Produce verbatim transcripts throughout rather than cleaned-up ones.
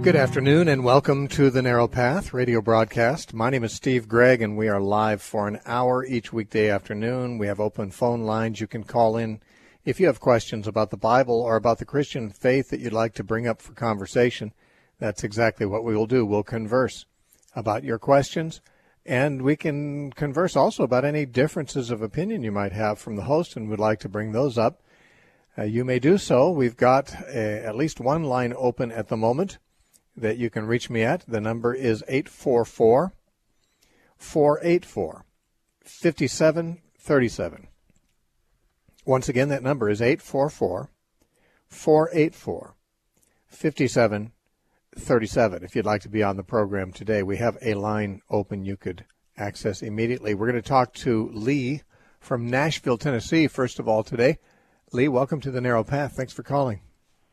Good afternoon and welcome to the Narrow Path radio broadcast. My name is Steve Gregg and we are live for an hour each weekday afternoon. We have open phone lines. You can call in if you have questions about the Bible or about the Christian faith that you'd like to bring up for conversation. That's exactly what we will do. We'll converse about your questions, and we can converse also about any differences of opinion you might have from the host and would like to bring those up. Uh, you may do so. We've got a, at least one line open at the moment that you can reach me at. The number is eight four four, four eight four, five seven three seven. Once again, that number is eight four four, four eight four, five seven three seven. If you'd like to be on the program today, we have a line open you could access immediately. We're going to talk to Lee from Nashville, Tennessee, first of all today. Lee, welcome to the Narrow Path. Thanks for calling.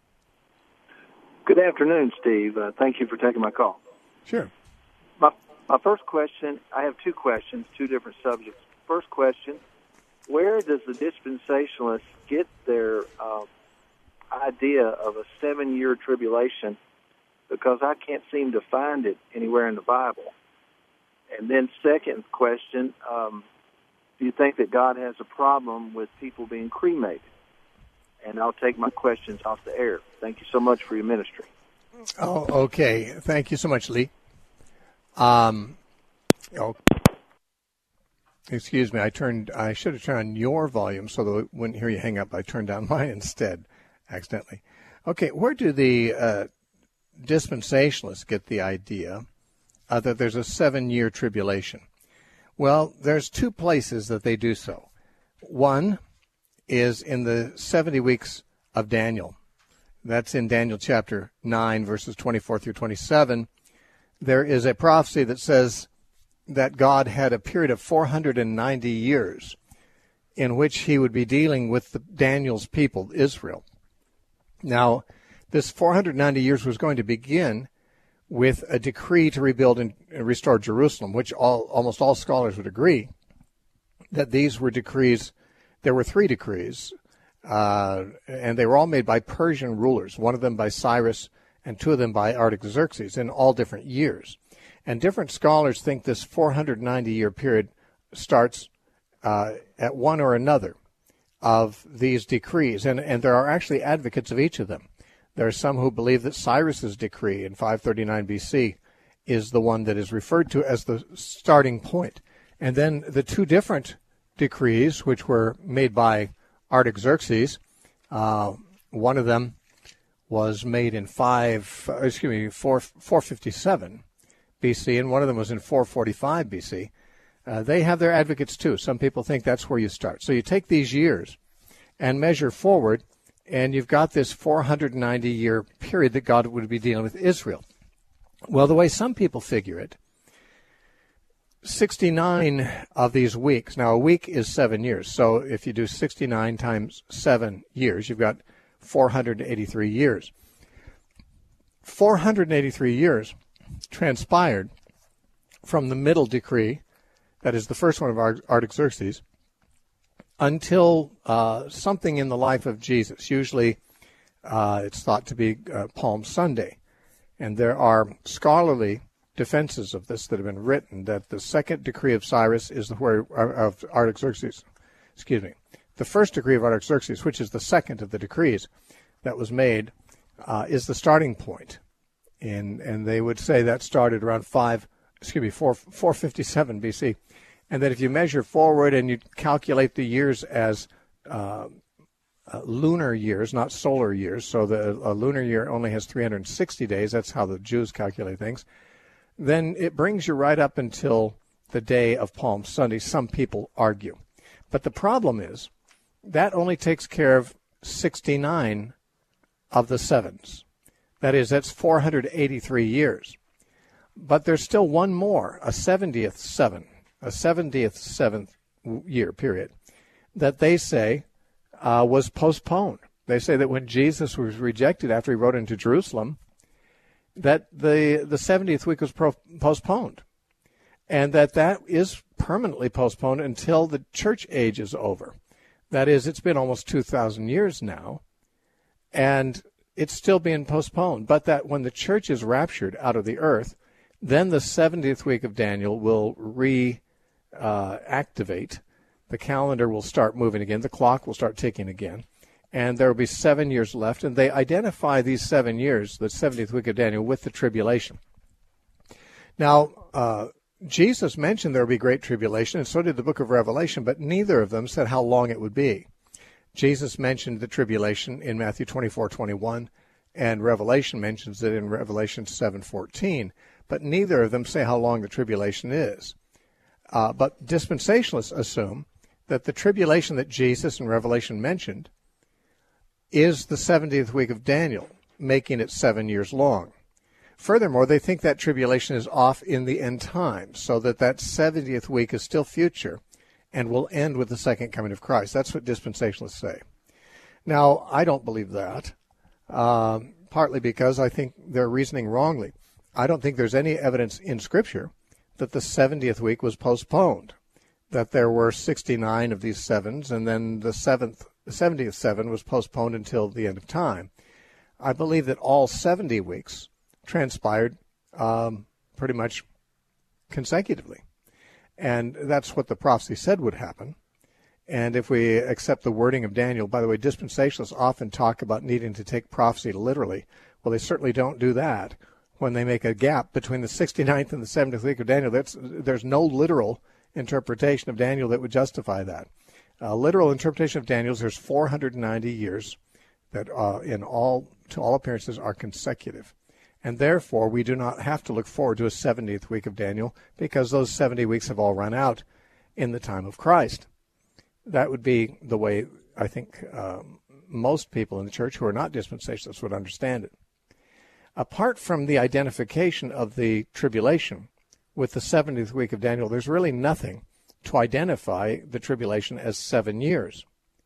Good afternoon, Steve. Uh, thank you for taking my call. Sure. My, my first question, I have two questions, two different subjects. First question, where does the dispensationalists get their uh, idea of a seven-year tribulation? Because I can't seem to find it anywhere in the Bible. And then second question, um, do you think that God has a problem with people being cremated? And I'll take my questions off the air. Thank you so much for your ministry. Oh, okay. Thank you so much, Lee. Um, oh, excuse me. I turned. I should have turned on your volume so that I wouldn't hear you hang up. I turned down mine instead, accidentally. Okay. Where do the uh, dispensationalists get the idea uh, that there's a seven-year tribulation? Well, there's two places that they do so. One is in the seventy weeks of Daniel. That's in Daniel chapter nine, verses twenty-four through twenty-seven. There is a prophecy that says that God had a period of four hundred ninety years in which he would be dealing with the, Daniel's people, Israel. Now, this four hundred ninety years was going to begin with a decree to rebuild and restore Jerusalem, which all, almost all scholars would agree that these were decrees. There were three decrees, uh, and they were all made by Persian rulers, one of them by Cyrus and two of them by Artaxerxes in all different years. And different scholars think this four hundred ninety year period starts uh, at one or another of these decrees, and, and there are actually advocates of each of them. There are some who believe that Cyrus's decree in five thirty-nine B C is the one that is referred to as the starting point. And then the two different decrees, which were made by Artaxerxes, uh, one of them was made in five, excuse me, four, four fifty-seven B C, and one of them was in four forty-five B C. Uh, they have their advocates too. Some people think that's where you start. So you take these years and measure forward, and you've got this four hundred ninety year period that God would be dealing with Israel. Well, the way some people figure it, sixty-nine of these weeks. Now, a week is seven years. So if you do sixty-nine times seven years, you've got four hundred eighty-three years. four hundred eighty-three years transpired from the middle decree, that is the first one of Artaxerxes, until uh, something in the life of Jesus. Usually uh, it's thought to be uh, Palm Sunday. And there are scholarly defenses of this that have been written, that the second decree of Cyrus is the where of Artaxerxes, excuse me, the first decree of Artaxerxes, which is the second of the decrees that was made, uh, is the starting point, and and they would say that started around five, excuse me, four four fifty seven B C, and that if you measure forward and you calculate the years as uh, uh, lunar years, not solar years, so the a lunar year only has three hundred sixty days. That's how the Jews calculate things. Then it brings you right up until the day of Palm Sunday. Some people argue. But the problem is that only takes care of sixty-nine of the sevens. That is, that's four hundred eighty-three years. But there's still one more, a seventieth seven, a seventieth seventh year period, that they say uh, was postponed. They say that when Jesus was rejected after he rode into Jerusalem, that the the seventieth week was pro- postponed, and that that is permanently postponed until the church age is over. That is, it's been almost two thousand years now, and it's still being postponed, but that when the church is raptured out of the earth, then the seventieth week of Daniel will reactivate. Uh, the calendar will start moving again. The clock will start ticking again. And there will be seven years left. And they identify these seven years, the seventieth week of Daniel, with the tribulation. Now, uh, Jesus mentioned there will be great tribulation, and so did the book of Revelation, but neither of them said how long it would be. Jesus mentioned the tribulation in Matthew twenty-four twenty-one, and Revelation mentions it in Revelation seven fourteen, but neither of them say how long the tribulation is. Uh, but dispensationalists assume that the tribulation that Jesus in Revelation mentioned is the seventieth week of Daniel, making it seven years long. Furthermore, they think that tribulation is off in the end times, so that that seventieth week is still future and will end with the second coming of Christ. That's what dispensationalists say. Now, I don't believe that, um, partly because I think they're reasoning wrongly. I don't think there's any evidence in Scripture that the seventieth week was postponed, that there were sixty-nine of these sevens, and then the seventh, the seventieth seven was postponed until the end of time. I believe that all seventy weeks transpired um, pretty much consecutively. And that's what the prophecy said would happen. And if we accept the wording of Daniel, by the way, dispensationalists often talk about needing to take prophecy literally. Well, they certainly don't do that when they make a gap between the sixty-ninth and the seventieth week of Daniel. That's, there's no literal interpretation of Daniel that would justify that. Uh, literal interpretation of Daniel is there's four hundred ninety years that uh, in all, to all appearances, are consecutive. And therefore, we do not have to look forward to a seventieth week of Daniel because those seventy weeks have all run out in the time of Christ. That would be the way I think um, most people in the church who are not dispensationalists would understand it. Apart from the identification of the tribulation with the seventieth week of Daniel, there's really nothing to identify the tribulation as seven years.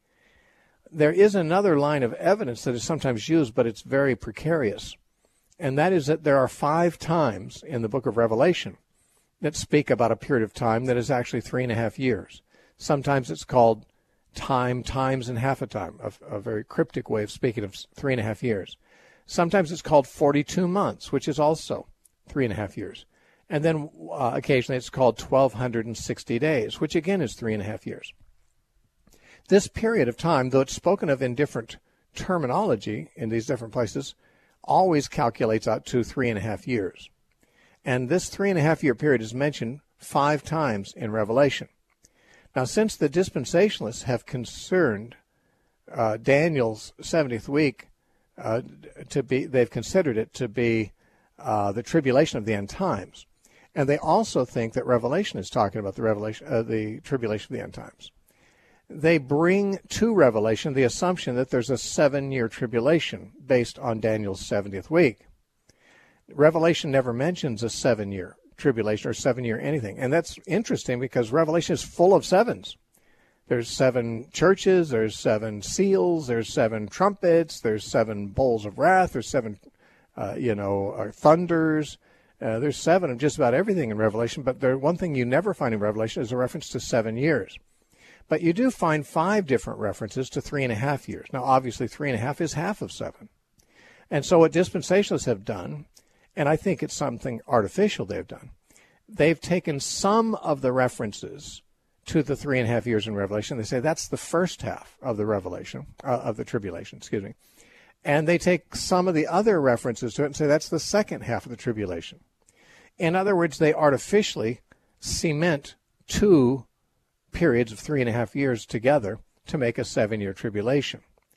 There is another line of evidence that is sometimes used, but it's very precarious. And that is that there are five times in the book of Revelation that speak about a period of time that is actually three and a half years. Sometimes it's called time, times, and half a time, a, a very cryptic way of speaking of three and a half years. Sometimes it's called forty-two months, which is also three and a half years. And then uh, occasionally it's called twelve sixty days, which again is three and a half years. This period of time, though it's spoken of in different terminology in these different places, always calculates out to three and a half years. And this three and a half year period is mentioned five times in Revelation. Now, since the dispensationalists have concerned uh, Daniel's seventieth week uh, to be, they've considered it to be uh, the tribulation of the end times. And they also think that Revelation is talking about the revelation, uh, the tribulation of the end times. They bring to Revelation the assumption that there's a seven-year tribulation based on Daniel's seventieth week. Revelation never mentions a seven-year tribulation or seven-year anything. And that's interesting because Revelation is full of sevens. There's seven churches, there's seven seals, there's seven trumpets, there's seven bowls of wrath, there's seven, uh, you know, uh, thunders. Uh, there's seven of just about everything in Revelation, but there, one thing you never find in Revelation is a reference to seven years. But you do find five different references to three and a half years. Now, obviously, three and a half is half of seven. And so what dispensationalists have done, and I think it's something artificial they've done, they've taken some of the references to the three and a half years in Revelation. They say that's the first half of the Revelation, uh, of the tribulation, excuse me. And they take some of the other references to it and say that's the second half of the tribulation. In other words, they artificially cement two periods of three and a half years together to make a seven-year tribulation.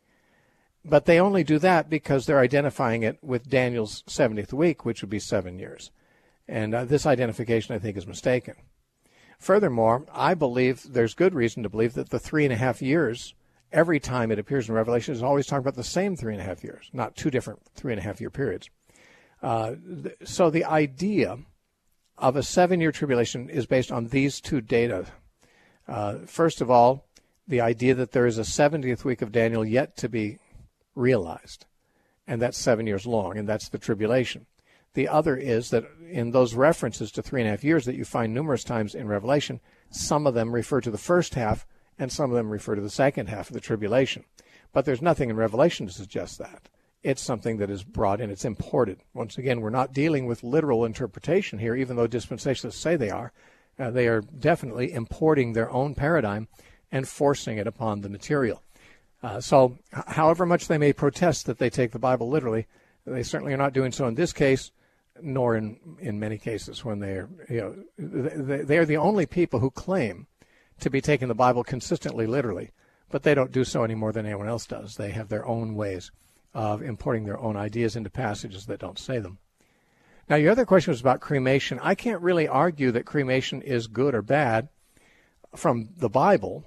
But they only do that because they're identifying it with Daniel's seventieth week, which would be seven years. And uh, this identification, I think, is mistaken. Furthermore, I believe there's good reason to believe that the three and a half years, every time it appears in Revelation, is always talking about the same three and a half years, not two different three and a half year periods. Uh, th- so the idea of a seven-year tribulation is based on these two data. Uh, first of all, the idea that there is a seventieth week of Daniel yet to be realized, and that's seven years long, and that's the tribulation. The other is that in those references to three and a half years that you find numerous times in Revelation, some of them refer to the first half, and some of them refer to the second half of the tribulation. But there's nothing in Revelation to suggest that. It's something that is brought in. It's imported. Once again, we're not dealing with literal interpretation here, even though dispensationalists say they are. Uh, they are definitely importing their own paradigm and forcing it upon the material. Uh, so h- however much they may protest that they take the Bible literally, they certainly are not doing so in this case, nor in, in many cases when they are, you know, they, they are the only people who claim to be taking the Bible consistently literally, but they don't do so any more than anyone else does. They have their own ways of importing their own ideas into passages that don't say them. Now, your other question was about cremation. I can't really argue that cremation is good or bad from the Bible.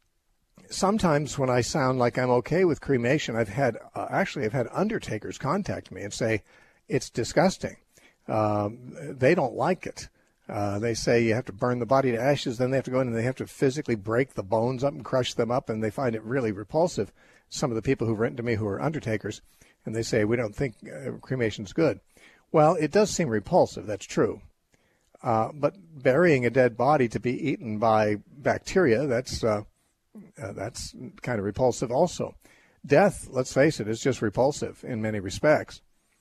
Sometimes when I sound like I'm okay with cremation, I've had, uh, actually I've had undertakers contact me and say, it's disgusting. Um, they don't like it. Uh, they say you have to burn the body to ashes, then they have to go in and they have to physically break the bones up and crush them up, and they find it really repulsive. Some of the people who've written to me who are undertakers, and they say, we don't think uh, cremation's good. Well, it does seem repulsive, that's true. Uh, but burying a dead body to be eaten by bacteria, that's uh, uh, that's kind of repulsive also. Death, let's face it, is just repulsive in many respects.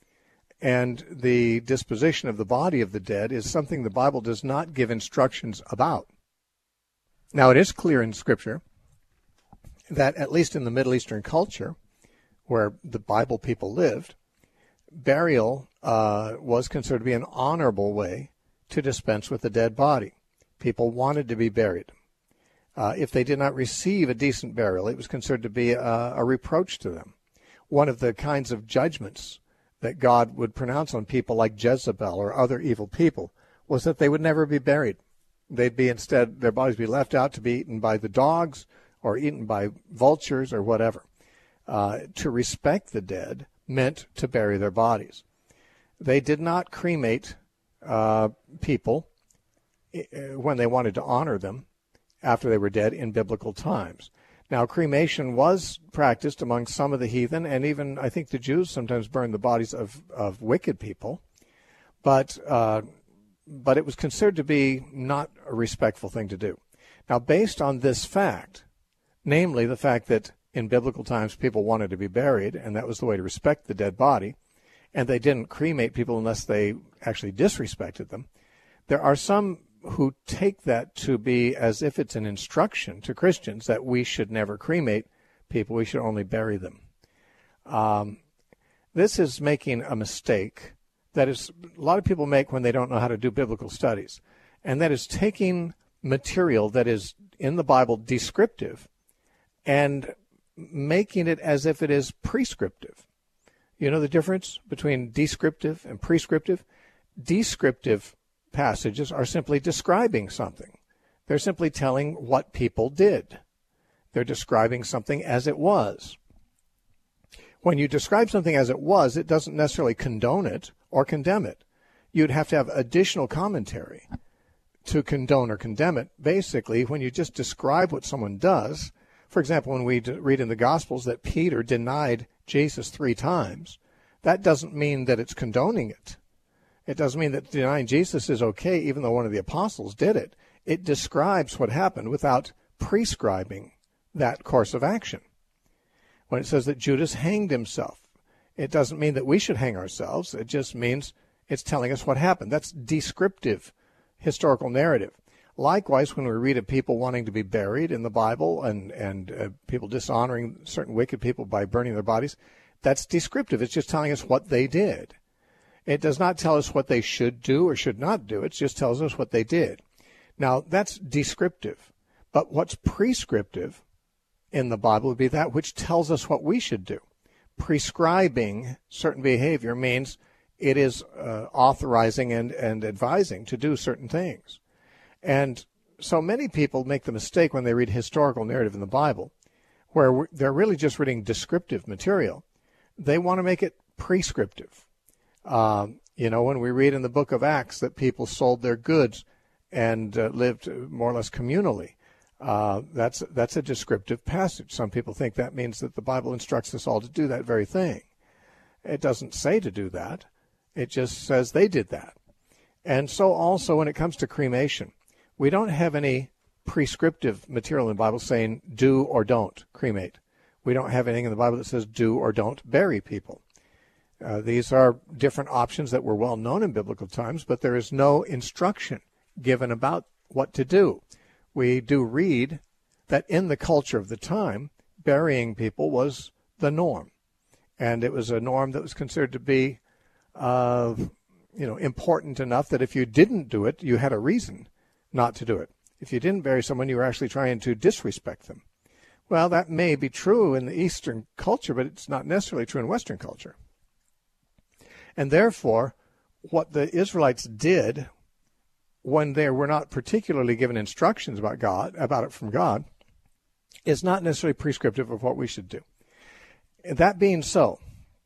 And the disposition of the body of the dead is something the Bible does not give instructions about. Now, it is clear in Scripture that, at least in the Middle Eastern culture, where the Bible people lived, burial uh, was considered to be an honorable way to dispense with the dead body. People wanted to be buried. Uh, if they did not receive a decent burial, it was considered to be a, a reproach to them. One of the kinds of judgments that God would pronounce on people like Jezebel or other evil people was that they would never be buried. They'd be instead, their bodies be left out to be eaten by the dogs or eaten by vultures or whatever. Uh, to respect the dead meant to bury their bodies. They did not cremate uh, people when they wanted to honor them after they were dead in biblical times. Now, cremation was practiced among some of the heathen, and even, I think, the Jews sometimes burned the bodies of, of wicked people, but uh, but it was considered to be not a respectful thing to do. Now, based on this fact, namely the fact that in biblical times people wanted to be buried, and that was the way to respect the dead body, and they didn't cremate people unless they actually disrespected them, there are some who take that to be as if it's an instruction to Christians that we should never cremate people, we should only bury them. Um, this is making a mistake that is a lot of people make when they don't know how to do biblical studies, and that is taking material that is in the Bible descriptive and making it as if it is prescriptive. You know the difference between descriptive and prescriptive? Descriptive passages are simply describing something. They're simply telling what people did. They're describing something as it was. When you describe something as it was, it doesn't necessarily condone it or condemn it. You'd have to have additional commentary to condone or condemn it. Basically, when you just describe what someone does, for example, when we read in the Gospels that Peter denied Jesus three times, that doesn't mean that it's condoning it. It doesn't mean that denying Jesus is okay, even though one of the apostles did it. It describes what happened without prescribing that course of action. When it says that Judas hanged himself, it doesn't mean that we should hang ourselves. It just means it's telling us what happened. That's descriptive historical narrative. Likewise, when we read of people wanting to be buried in the Bible and, and uh, people dishonoring certain wicked people by burning their bodies, that's descriptive. It's just telling us what they did. It does not tell us what they should do or should not do. It just tells us what they did. Now, that's descriptive. But what's prescriptive in the Bible would be that which tells us what we should do. Prescribing certain behavior means it is uh, authorizing and, and advising to do certain things. And so many people make the mistake when they read historical narrative in the Bible, where they're really just reading descriptive material. They want to make it prescriptive. Um, you know, when we read in the book of Acts that people sold their goods and uh, lived more or less communally, uh, that's that's a descriptive passage. Some people think that means that the Bible instructs us all to do that very thing. It doesn't say to do that. It just says they did that. And so also when it comes to cremation, we don't have any prescriptive material in the Bible saying do or don't cremate. We don't have anything in the Bible that says do or don't bury people. Uh, these are different options that were well known in biblical times, but there is no instruction given about what to do. We do read that in the culture of the time, burying people was the norm. And it was a norm that was considered to be uh, you know, important enough that if you didn't do it, you had a reason not to do it. If you didn't bury someone, you were actually trying to disrespect them. Well, that may be true in the Eastern culture, but it's not necessarily true in Western culture. And therefore, what the Israelites did when they were not particularly given instructions about God, about it from God, is not necessarily prescriptive of what we should do. That being so,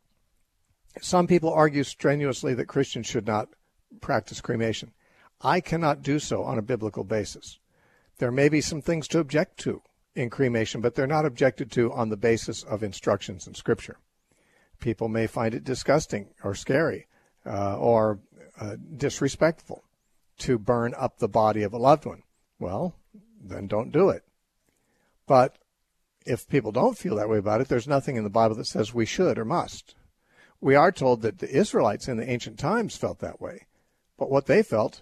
some people argue strenuously that Christians should not practice cremation. I cannot do so on a biblical basis. There may be some things to object to in cremation, but they're not objected to on the basis of instructions in Scripture. People may find it disgusting or scary uh, or uh, disrespectful to burn up the body of a loved one. Well, then don't do it. But if people don't feel that way about it, there's nothing in the Bible that says we should or must. We are told that the Israelites in the ancient times felt that way, but what they felt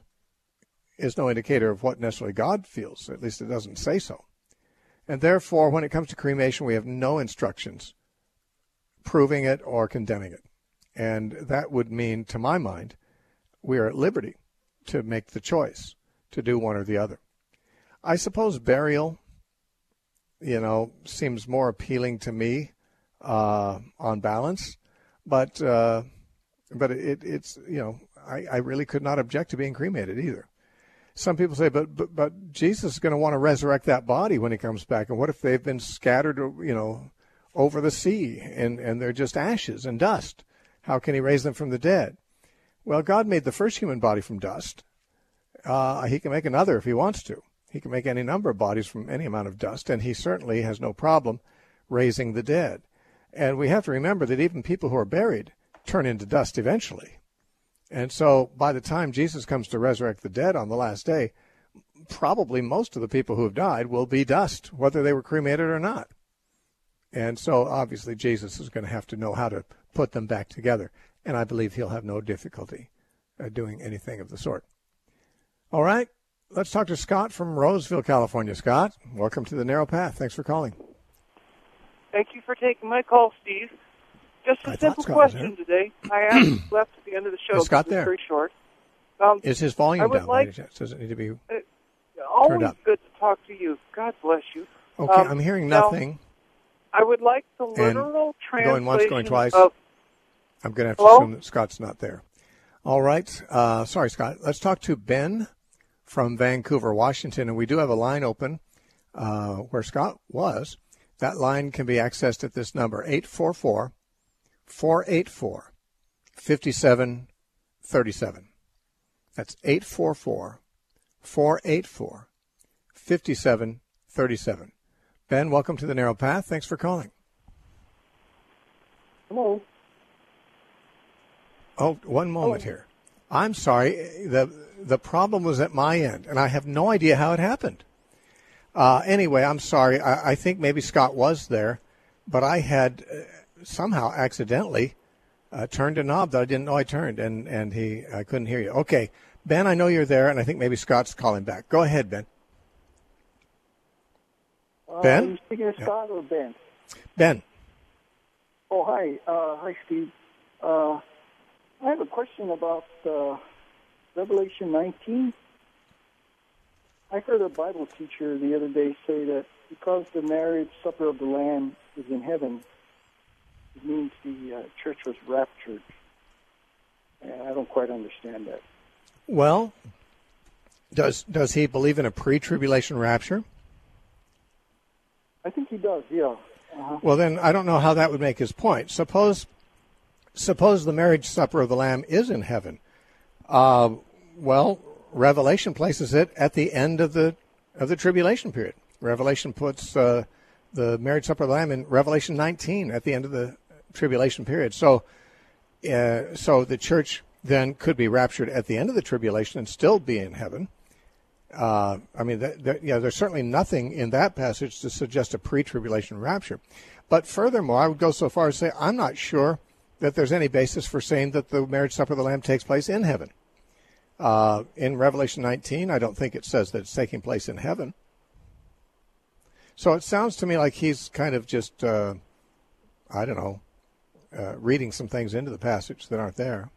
is no indicator of what necessarily God feels. At least it doesn't say so. And therefore, when it comes to cremation, we have no instructions proving it or condemning it. And that would mean, to my mind, we are at liberty to make the choice to do one or the other. I suppose burial, you know, seems more appealing to me uh, on balance, but uh, but it, it's, you know, I, I really could not object to being cremated either. Some people say, but, but but Jesus is going to want to resurrect that body when he comes back. And what if they've been scattered, you know, over the sea and, and they're just ashes and dust? How can he raise them from the dead? Well, God made the first human body from dust. Uh, he can make another if he wants to. He can make any number of bodies from any amount of dust, and he certainly has no problem raising the dead. And we have to remember that even people who are buried turn into dust eventually. And so by the time Jesus comes to resurrect the dead on the last day, probably most of the people who have died will be dust, whether they were cremated or not. And so obviously Jesus is going to have to know how to put them back together. And I believe he'll have no difficulty uh, doing anything of the sort. All right, let's talk to Scott from Roseville, California. Scott, welcome to the Narrow Path. Thanks for calling. Thank you for taking my call, Steve. Just a I simple question today. I asked left at the end of the show. Is Scott there? Very short. Um, Is his volume down? Like, Does it need to be uh, always turned up? Good to talk to you. God bless you. Okay, um, I'm hearing now, nothing. I would like the literal translation going once, going twice. of... I'm going to have to Hello? assume that Scott's not there. All right. Uh, sorry, Scott. Let's talk to Ben from Vancouver, Washington. And we do have a line open uh, where Scott was. That line can be accessed at this number, eight four four, four eight four, five seven three seven. That's eight four four, four eight four, five seven three seven. Ben, welcome to the Narrow Path. Thanks for calling. Hello. Oh, one moment Hello. here. I'm sorry. The the problem was at my end, and I have no idea how it happened. Uh, anyway, I'm sorry. I, I think maybe Scott was there, but I had uh, somehow accidentally uh, turned a knob that I didn't know I turned, and, and he I couldn't hear you. Okay, Ben, I know you're there, and I think maybe Scott's calling back. Go ahead, Ben. Uh, Ben? Are you speaking to Scott yeah. or Ben? Ben. Oh, hi. Uh, hi, Steve. Uh, I have a question about uh, Revelation nineteen. I heard a Bible teacher the other day say that because the marriage supper of the Lamb is in heaven, it means the uh, church was raptured. And I don't quite understand that. Well, does does he believe in a pre-tribulation rapture? I think he does, yeah. Uh-huh. Well, then I don't know how that would make his point. Suppose suppose the marriage supper of the Lamb is in heaven. Uh, well, Revelation places it at the end of the of the tribulation period. Revelation puts uh, the marriage supper of the Lamb in Revelation nineteen at the end of the tribulation period. So, uh, so the church then could be raptured at the end of the tribulation and still be in heaven. Uh, I mean, th- th- yeah, there's certainly nothing in that passage to suggest a pre-tribulation rapture. But furthermore, I would go so far as to say I'm not sure that there's any basis for saying that the marriage supper of the Lamb takes place in heaven. Uh, in Revelation nineteen, I don't think it says that it's taking place in heaven. So it sounds to me like he's kind of just, uh, I don't know, uh, reading some things into the passage that aren't there.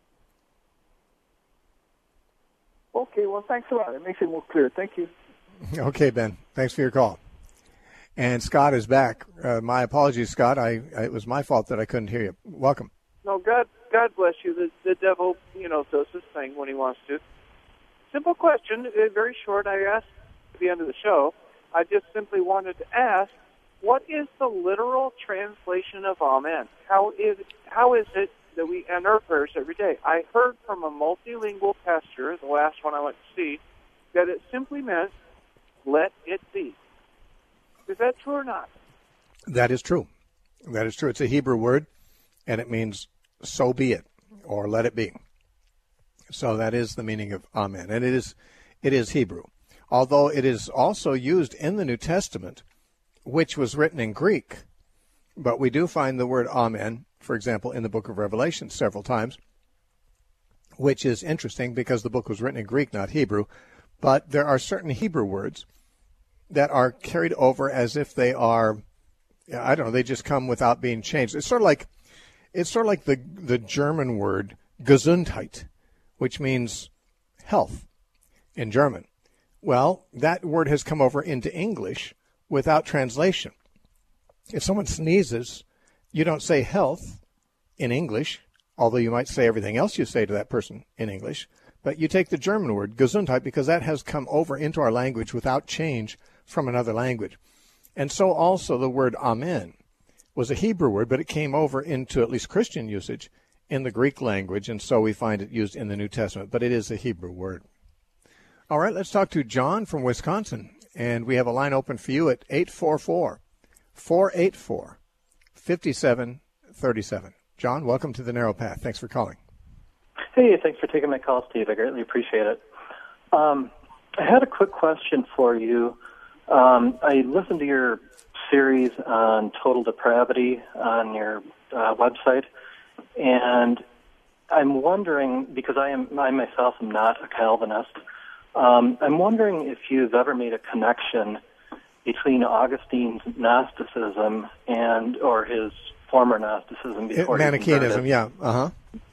Okay, well, thanks a lot. It makes it more clear. Thank you. Okay, Ben. Thanks for your call. And Scott is back. Uh, my apologies, Scott. I, I it was my fault that I couldn't hear you. Welcome. No, God, God bless you. The, the devil, you know, does his thing when he wants to. Simple question, uh, very short. I asked at the end of the show. I just simply wanted to ask, what is the literal translation of Amen? How is how is it that we end our prayers every day? I heard from a multilingual pastor, the last one I went to see, that it simply meant, let it be. Is that true or not? That is true. That is true. It's a Hebrew word, and it means so be it, or let it be. So that is the meaning of Amen, and it is it is Hebrew. Although it is also used in the New Testament, which was written in Greek, but we do find the word Amen, for example, in the book of Revelation several times, which is interesting because the book was written in Greek, not Hebrew, but there are certain Hebrew words that are carried over as if they are, I don't know, they just come without being changed. It's sort of like, it's sort of like the, the German word Gesundheit, which means health in German. Well, that word has come over into English without translation. If someone sneezes, you don't say health in English, although you might say everything else you say to that person in English, but you take the German word, Gesundheit, because that has come over into our language without change from another language. And so also the word Amen was a Hebrew word, but it came over into at least Christian usage in the Greek language, and so we find it used in the New Testament, but it is a Hebrew word. All right, let's talk to John from Wisconsin, and we have a line open for you at eight four four, four eight four, five seven three seven. John, welcome to the Narrow Path. Thanks for calling. Hey, thanks for taking my call, Steve. I greatly appreciate it. Um, I had a quick question for you. Um, I listened to your series on total depravity on your uh, website, and I'm wondering, because I am I myself am not a Calvinist, um, I'm wondering if you've ever made a connection between Augustine's Gnosticism and, or his former Gnosticism before Manichaeism, he yeah, uh-huh.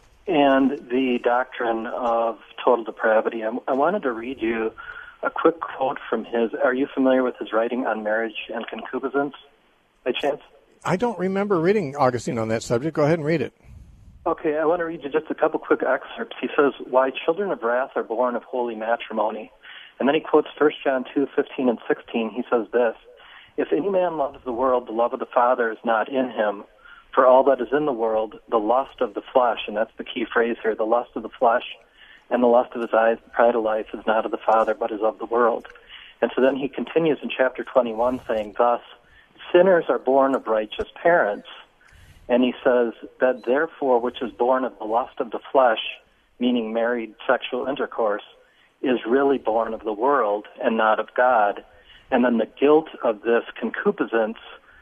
and the doctrine of total depravity. I, I wanted to read you a quick quote from his. Are you familiar with his writing on marriage and concupiscence, by chance? I don't remember reading Augustine on that subject. Go ahead and read it. Okay, I want to read you just a couple quick excerpts. He says, "Why children of wrath are born of holy matrimony." And then he quotes First John two fifteen and sixteen. He says this, "If any man loves the world, the love of the Father is not in him. For all that is in the world, the lust of the flesh," and that's the key phrase here, "the lust of the flesh and the lust of his eyes, the pride of life, is not of the Father, but is of the world." And so then he continues in chapter twenty-one saying, "Thus, sinners are born of righteous parents." And he says that therefore which is born of the lust of the flesh, meaning married sexual intercourse, is really born of the world and not of God. And then the guilt of this concupiscence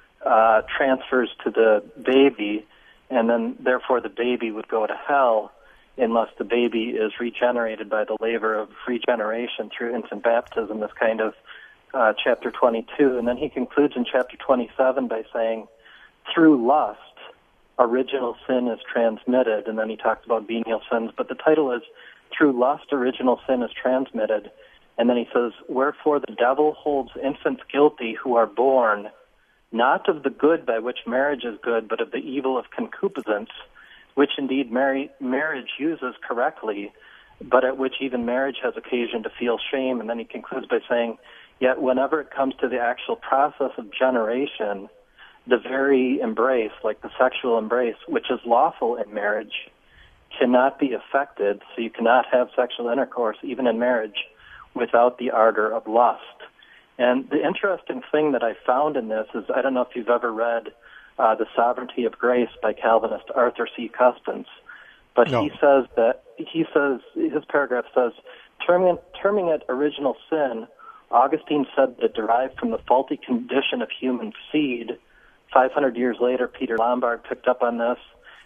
uh, transfers to the baby, and then therefore the baby would go to hell unless the baby is regenerated by the labor of regeneration through infant baptism, this kind of uh, chapter twenty-two. And then he concludes in chapter twenty-seven by saying, through lust, original sin is transmitted. And then he talks about venial sins, but the title is Through Lust, Original Sin is Transmitted. And then he says, wherefore the devil holds infants guilty who are born, not of the good by which marriage is good, but of the evil of concupiscence, which indeed marry, marriage uses correctly, but at which even marriage has occasion to feel shame. And then he concludes by saying, yet whenever it comes to the actual process of generation, the very embrace, like the sexual embrace, which is lawful in marriage, cannot be affected, so you cannot have sexual intercourse, even in marriage, without the ardor of lust. And the interesting thing that I found in this is, I don't know if you've ever read uh, The Sovereignty of Grace by Calvinist Arthur C. Custance, but no. he says that, he says, his paragraph says, terming, terming it original sin, Augustine said that it derived from the faulty condition of human seed. five hundred years later, Peter Lombard picked up on this,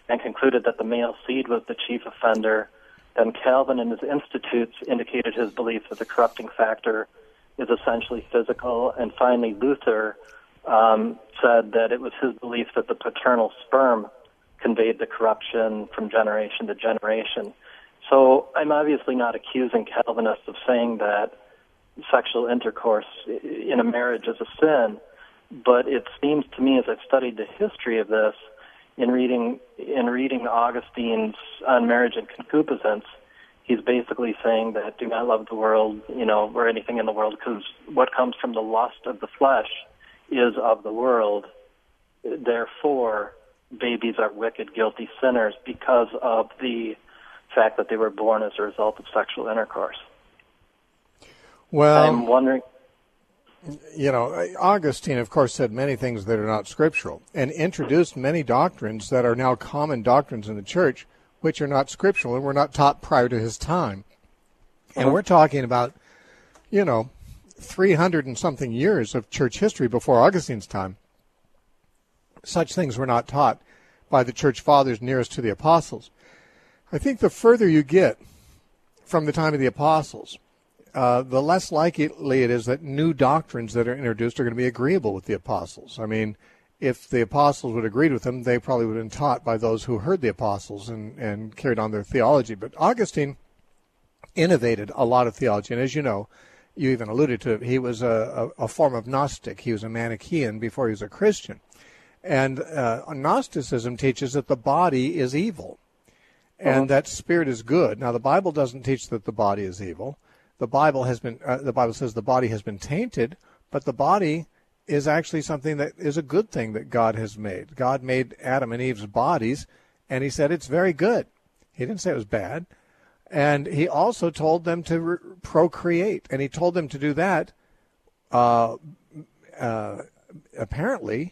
and concluded that the male seed was the chief offender. Then Calvin in his Institutes indicated his belief that the corrupting factor is essentially physical. And finally, Luther um, said that it was his belief that the paternal sperm conveyed the corruption from generation to generation. So I'm obviously not accusing Calvinists of saying that sexual intercourse in a marriage is a sin, but it seems to me, as I've studied the history of this, in reading in reading Augustine's On Marriage and Concupiscence, he's basically saying that do not love the world, you know, or anything in the world, because what comes from the lust of the flesh is of the world. Therefore, babies are wicked, guilty sinners because of the fact that they were born as a result of sexual intercourse. Well, I'm wondering... You know, Augustine, of course, said many things that are not scriptural and introduced many doctrines that are now common doctrines in the church, which are not scriptural and were not taught prior to his time. And we're talking about, you know, three hundred and something years of church history before Augustine's time. Such things were not taught by the church fathers nearest to the apostles. I think the further you get from the time of the apostles, Uh, the less likely it is that new doctrines that are introduced are going to be agreeable with the apostles. I mean, if the apostles would have agreed with them, they probably would have been taught by those who heard the apostles and, and carried on their theology. But Augustine innovated a lot of theology. And as you know, you even alluded to it, he was a, a, a form of Gnostic. He was a Manichaean before he was a Christian. And uh, Gnosticism teaches that the body is evil and uh-huh. that spirit is good. Now, the Bible doesn't teach that the body is evil. The Bible has been. Uh, the Bible says the body has been tainted, but the body is actually something that is a good thing that God has made. God made Adam and Eve's bodies, and he said it's very good. He didn't say it was bad. And he also told them to re- procreate, and he told them to do that uh, uh, apparently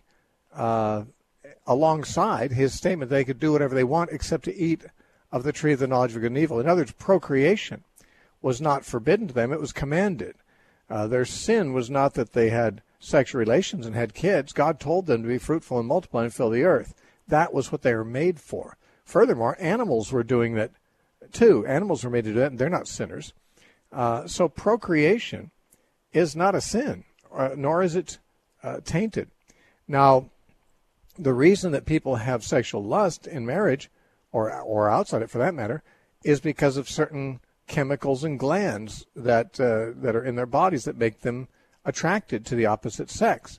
uh, alongside his statement they could do whatever they want except to eat of the tree of the knowledge of good and evil. In other words, procreation was not forbidden to them, it was commanded. Uh, their sin was not that they had sexual relations and had kids. God told them to be fruitful and multiply and fill the earth. That was what they were made for. Furthermore, animals were doing that too. Animals were made to do that, and they're not sinners. Uh, so procreation is not a sin, uh, nor is it uh, tainted. Now, the reason that people have sexual lust in marriage, or or outside it for that matter, is because of certain chemicals and glands that uh, that are in their bodies that make them attracted to the opposite sex.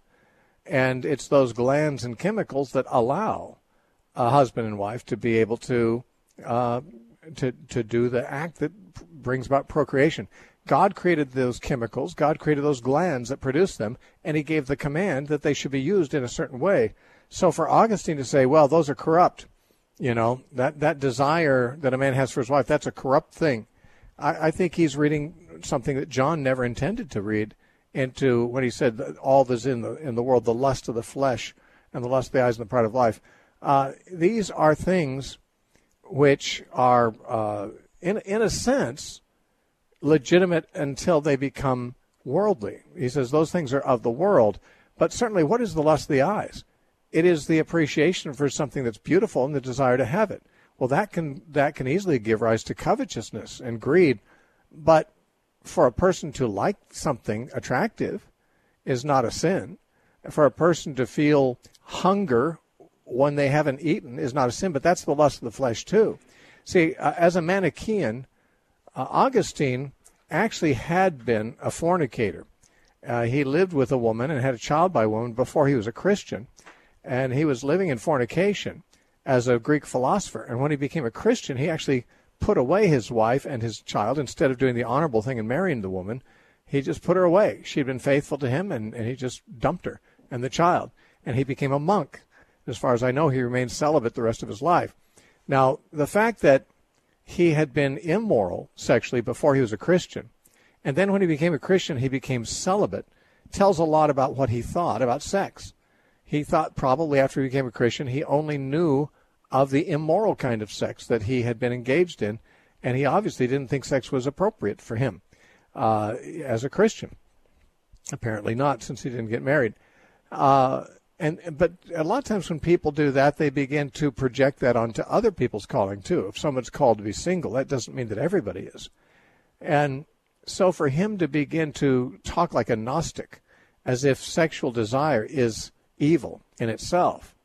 And it's those glands and chemicals that allow a husband and wife to be able to uh, to to do the act that brings about procreation. God created those chemicals, God created those glands that produce them, and he gave the command that they should be used in a certain way. So for Augustine to say, well, those are corrupt, you know, that, that desire that a man has for his wife, that's a corrupt thing. I, I think he's reading something that John never intended to read into when he said that all that's in the in the world, the lust of the flesh and the lust of the eyes and the pride of life. Uh, these are things which are, uh, in in a sense, legitimate until they become worldly. He says those things are of the world, but certainly what is the lust of the eyes? It is the appreciation for something that's beautiful and the desire to have it. Well, that can that can easily give rise to covetousness and greed, but for a person to like something attractive is not a sin. For a person to feel hunger when they haven't eaten is not a sin, but that's the lust of the flesh too. See, uh, as a Manichaean, uh, Augustine actually had been a fornicator. Uh, he lived with a woman and had a child by a woman before he was a Christian, and he was living in fornication as a Greek philosopher. And when he became a Christian, he actually put away his wife and his child. Instead of doing the honorable thing and marrying the woman, he just put her away. She'd been faithful to him, and, and he just dumped her and the child. And he became a monk. As far as I know, he remained celibate the rest of his life. Now, the fact that he had been immoral sexually before he was a Christian, and then when he became a Christian, he became celibate, tells a lot about what he thought about sex. He thought probably after he became a Christian, he only knew of the immoral kind of sex that he had been engaged in, and he obviously didn't think sex was appropriate for him uh, as a Christian. Apparently not, since he didn't get married. Uh, And but a lot of times when people do that, they begin to project that onto other people's calling too. If someone's called to be single, that doesn't mean that everybody is. And so for him to begin to talk like a Gnostic, as if sexual desire is evil in itself,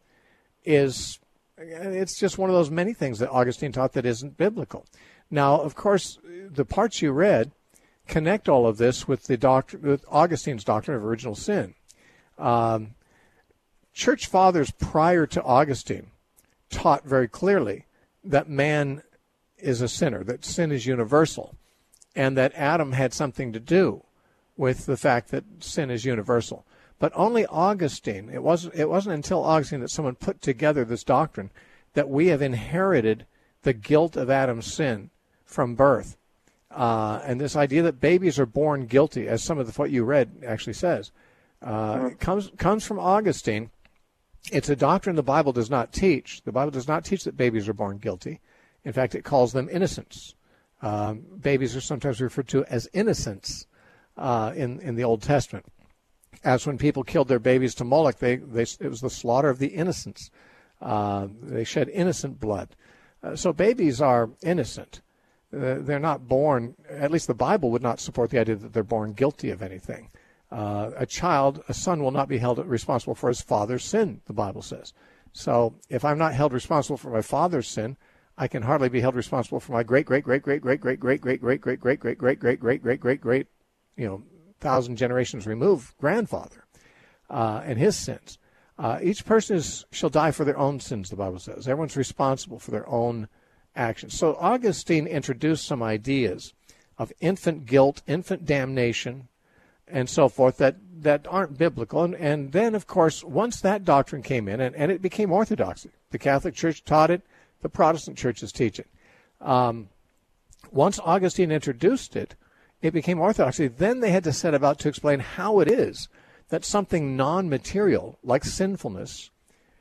is it's just one of those many things that Augustine taught that isn't biblical. Now, of course, the parts you read connect all of this with the doctrine, with Augustine's doctrine of original sin. Um, Church fathers prior to Augustine taught very clearly that man is a sinner, that sin is universal, and that Adam had something to do with the fact that sin is universal. But only Augustine, it wasn't, it wasn't until Augustine that someone put together this doctrine that we have inherited the guilt of Adam's sin from birth. Uh, and this idea that babies are born guilty, as some of the, what you read actually says, uh, comes comes from Augustine. It's a doctrine the Bible does not teach. The Bible does not teach that babies are born guilty. In fact, it calls them innocents. Um, babies are sometimes referred to as innocents uh, in, in the Old Testament. As when people killed their babies to Moloch, they, they, it was the slaughter of the innocents. Uh, they shed innocent blood. Uh, so babies are innocent. Uh, they're not born, at least the Bible would not support the idea that they're born guilty of anything. Uh, a child, a son will not be held responsible for his father's sin, the Bible says. So if I'm not held responsible for my father's sin, I can hardly be held responsible for my great, great, great, great, great, great, great, great, great, great, great, great, great, great, great, great, great, great, you know, thousand generations removed grandfather uh, and his sins. Uh, each person is shall die for their own sins, the Bible says. Everyone's responsible for their own actions. So Augustine introduced some ideas of infant guilt, infant damnation, and so forth that, that aren't biblical. And, and then, of course, once that doctrine came in, and, and it became orthodoxy, the Catholic Church taught it, the Protestant churches teach it. Um, once Augustine introduced it, it became orthodoxy. Then they had to set about to explain how it is that something non-material, like sinfulness,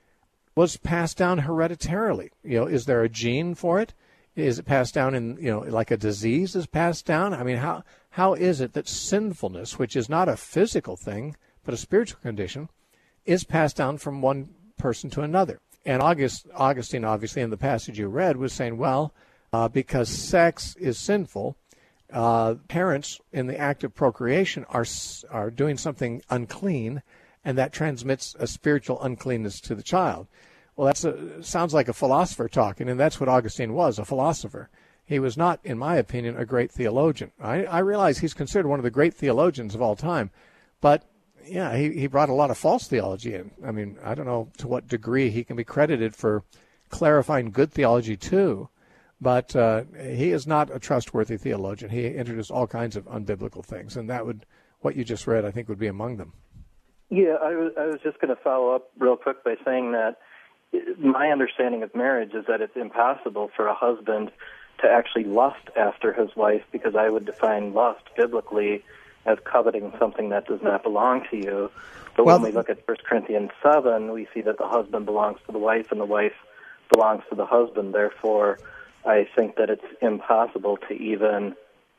was passed down hereditarily. You know, is there a gene for it? Is it passed down in, you know, like a disease is passed down? I mean, how how is it that sinfulness, which is not a physical thing, but a spiritual condition, is passed down from one person to another? And August, Augustine, obviously, in the passage you read, was saying, well, uh, because sex is sinful, uh, parents in the act of procreation are are doing something unclean, and that transmits a spiritual uncleanness to the child. Well, that sounds like a philosopher talking, and that's what Augustine was, a philosopher. He was not, in my opinion, a great theologian. I, I realize he's considered one of the great theologians of all time, but, yeah, he, he brought a lot of false theology in. I mean, I don't know to what degree he can be credited for clarifying good theology, too, but uh, he is not a trustworthy theologian. He introduced all kinds of unbiblical things, and that would, what you just read, I think, would be among them. Yeah, I was, I was just going to follow up real quick by saying that my understanding of marriage is that it's impossible for a husband to actually lust after his wife, because I would define lust biblically as coveting something that does not belong to you. But well, when we look at First Corinthians seven, we see that the husband belongs to the wife and the wife belongs to the husband. Therefore, I think that it's impossible to even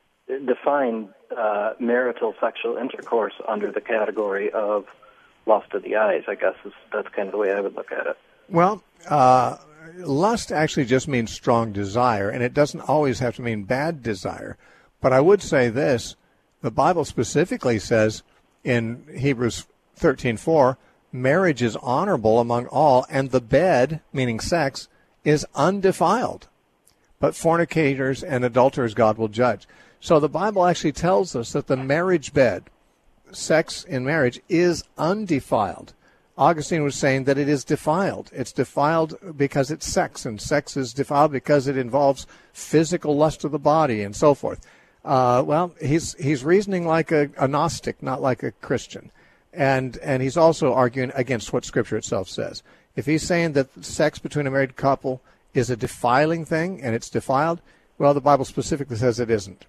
define uh, marital sexual intercourse under the category of lust of the eyes. I guess is, that's kind of the way I would look at it. Well, uh, lust actually just means strong desire, and it doesn't always have to mean bad desire. But I would say this, the Bible specifically says in Hebrews thirteen four, marriage is honorable among all, and the bed, meaning sex, is undefiled. But fornicators and adulterers God will judge. So the Bible actually tells us that the marriage bed, sex in marriage, is undefiled. Augustine was saying that it is defiled. It's defiled because it's sex, and sex is defiled because it involves physical lust of the body and so forth. Uh, well, he's he's reasoning like a, a Gnostic, not like a Christian. And and he's also arguing against what Scripture itself says. If he's saying that sex between a married couple is a defiling thing and it's defiled, well, the Bible specifically says it isn't.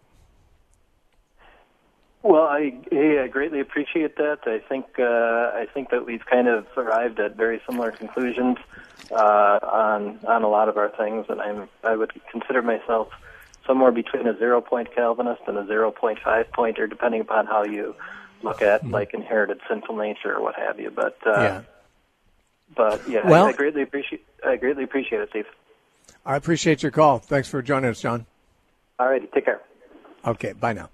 Well, I, I greatly appreciate that. I think uh, I think that we've kind of arrived at very similar conclusions uh, on on a lot of our things, and I'm I would consider myself somewhere between a zero point Calvinist and a zero point five pointer, depending upon how you look at mm-hmm. like inherited sinful nature or what have you. But uh, yeah. But yeah, well, I, I greatly appreciate I greatly appreciate it, Steve. I appreciate your call. Thanks for joining us, John. All righty, take care. Okay, bye now.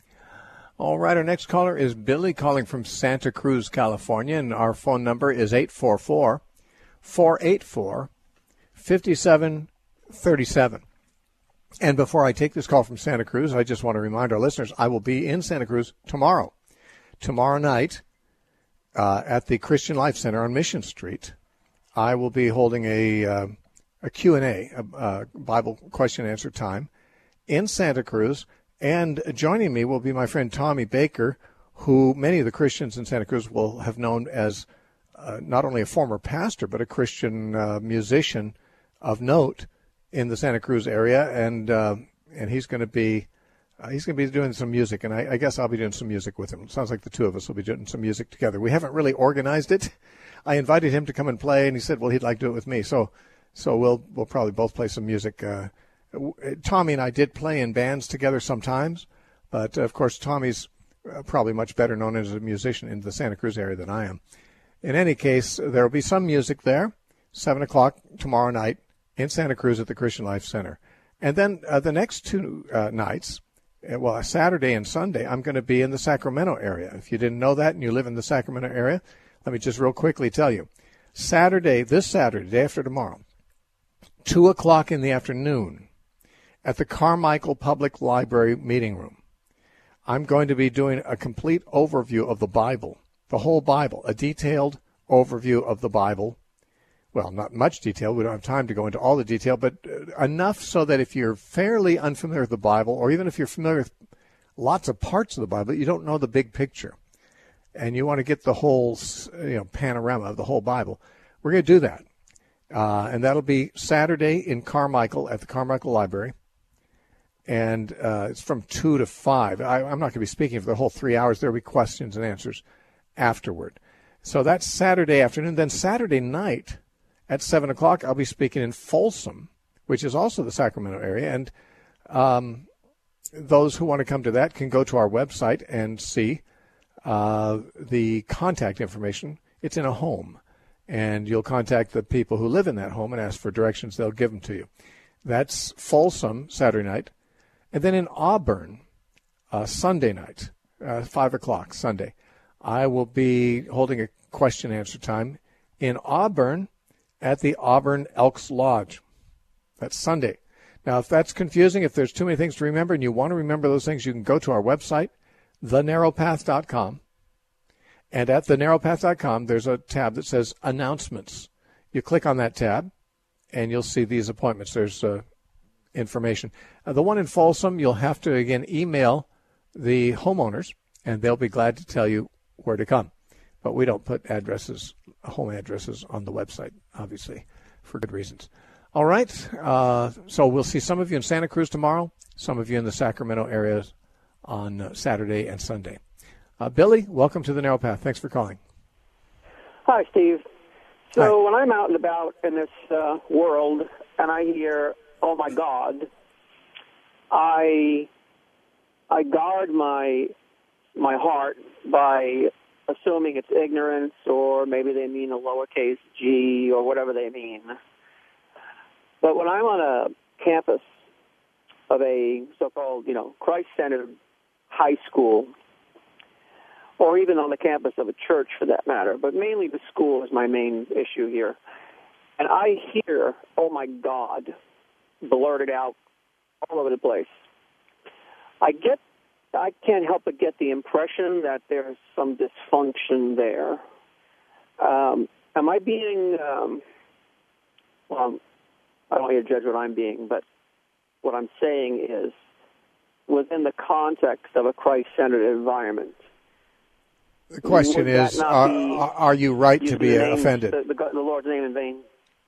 All right, our next caller is Billy calling from Santa Cruz, California, and our phone number is eight four four, four eight four, five seven three seven. And before I take this call from Santa Cruz, I just want to remind our listeners, I will be in Santa Cruz tomorrow. Tomorrow night uh, at the Christian Life Center on Mission Street. I will be holding a, uh, a Q and A, a, a Bible question and answer time in Santa Cruz. And joining me will be my friend Tommy Baker, who many of the Christians in Santa Cruz will have known as uh, not only a former pastor, but a Christian uh, musician of note in the Santa Cruz area. And uh, and he's going to be uh, he's going to be doing some music, and I, I guess I'll be doing some music with him. It sounds like the two of us will be doing some music together. We haven't really organized it. I invited him to come and play, and he said, well, he'd like to do it with me. So so we'll we'll probably both play some music. Uh, Tommy and I did play in bands together sometimes, but, of course, Tommy's probably much better known as a musician in the Santa Cruz area than I am. In any case, there will be some music there, seven o'clock tomorrow night in Santa Cruz at the Christian Life Center. And then uh, the next two uh, nights, well, Saturday and Sunday, I'm going to be in the Sacramento area. If you didn't know that and you live in the Sacramento area, let me just real quickly tell you. Saturday, this Saturday, day after tomorrow, two o'clock in the afternoon, at the Carmichael Public Library meeting room, I'm going to be doing a complete overview of the Bible, the whole Bible, a detailed overview of the Bible. Well, not much detail. We don't have time to go into all the detail, but enough so that if you're fairly unfamiliar with the Bible, or even if you're familiar with lots of parts of the Bible, you don't know the big picture, and you want to get the whole, you know, panorama of the whole Bible, we're going to do that. Uh, and that'll be Saturday in Carmichael at the Carmichael Library. And uh, it's from two to five. I, I'm not going to be speaking for the whole three hours. There will be questions and answers afterward. So that's Saturday afternoon. Then Saturday night at seven o'clock, I'll be speaking in Folsom, which is also the Sacramento area. And um, those who want to come to that can go to our website and see uh, the contact information. It's in a home. And you'll contact the people who live in that home and ask for directions. They'll give them to you. That's Folsom, Saturday night. And then in Auburn, uh, Sunday night, uh, five o'clock Sunday, I will be holding a question answer time in Auburn at the Auburn Elks Lodge. That's Sunday. Now, if that's confusing, if there's too many things to remember and you want to remember those things, you can go to our website, the narrow path dot com. And at the narrow path dot com, there's a tab that says Announcements. You click on that tab, and you'll see these appointments. There's uh, information. Uh, the one in Folsom, you'll have to, again, email the homeowners, and they'll be glad to tell you where to come. But we don't put addresses, home addresses, on the website, obviously, for good reasons. All right, uh, so we'll see some of you in Santa Cruz tomorrow, some of you in the Sacramento area on uh, Saturday and Sunday. Uh, Billy, welcome to the Narrow Path. Thanks for calling. Hi, Steve. So Hi. when I'm out and about in this uh, world and I hear, oh, my God, I I guard my my heart by assuming it's ignorance, or maybe they mean a lowercase g, or whatever they mean. But when I'm on a campus of a so-called, you know, Christ-centered high school, or even on the campus of a church for that matter, but mainly the school is my main issue here, and I hear, oh, my God, blurted out all over the place, I get, I can't help but get the impression that there's some dysfunction there. Um, am I being, um, well, I don't want you to judge what I'm being, but what I'm saying is, within the context of a Christ-centered environment, the question is, are, are you right to be name, offended? The, the, the Lord's name in vain.